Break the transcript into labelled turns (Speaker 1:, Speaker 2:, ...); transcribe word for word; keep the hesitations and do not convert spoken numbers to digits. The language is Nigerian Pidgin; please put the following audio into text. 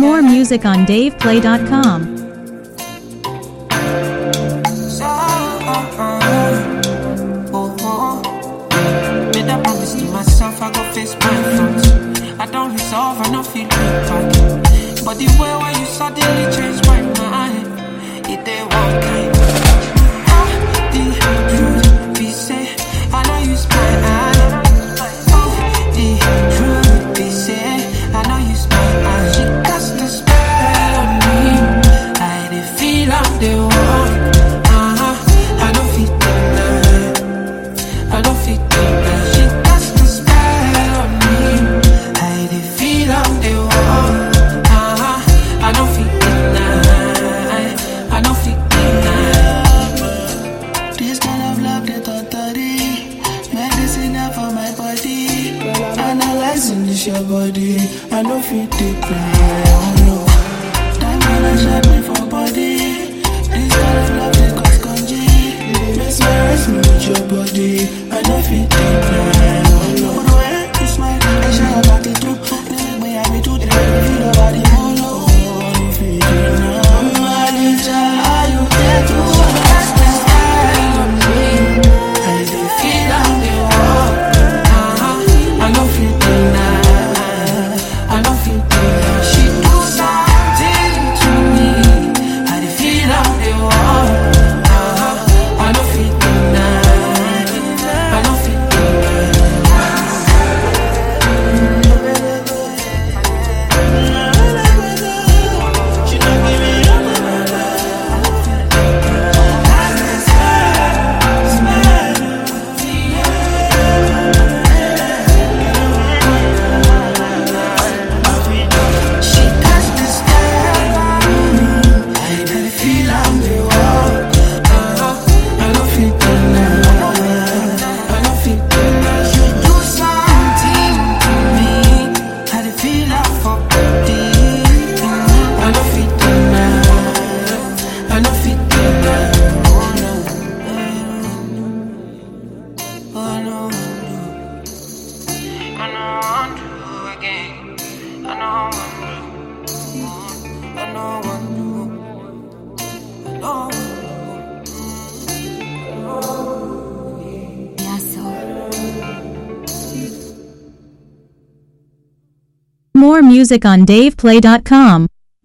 Speaker 1: More music on dave play dot com.
Speaker 2: So, uh, uh, oh, oh. Made a promise to myself, I go face my front. I don't resolve, I don't feel back. But the way where you suddenly change my mind, it ain't one kind. Ah, the truth be say, I know you spy eye. Oh, the truth be say, I know you spy eye. She cast the spell on me. I dey feel I'm the one. Uh-huh, I don't feel deny. I don't feel deny. She cast the spell on me. I dey feel I'm the one. Uh-huh, I don't feel deny. I don't feel deny. This kind of love, they totally medicine for my body. Analyzing this your body, I don't feel deny. Oh no. Time when I shot me for body. This kind of love, they cause conge. Mesmerize me with your body, I don't feel deny. Oh no. But when you smile, I shine your body too. They make me happy too. They make me feel your body. Oh no. I don't feel deny. My little, how you get to that's the style of me. I dey feel I'm the one. Uh-huh, I don't feel deny. I don't feel deny. She do something to me. I dey feel I'm the one. Uh-huh, I don't feel deny. I don't feel she don't give me up. She does this style on me. I don't feel I'm the one. Uh-huh, I don't feel denied. I don't feel denied. She do something to me. I don't feel I'm for body. I don't feel denied. I don't feel denied. Oh no. Oh no. I know I want to again. I know I want to. I know I want to. I know I want to.
Speaker 1: More music on dave play dot com.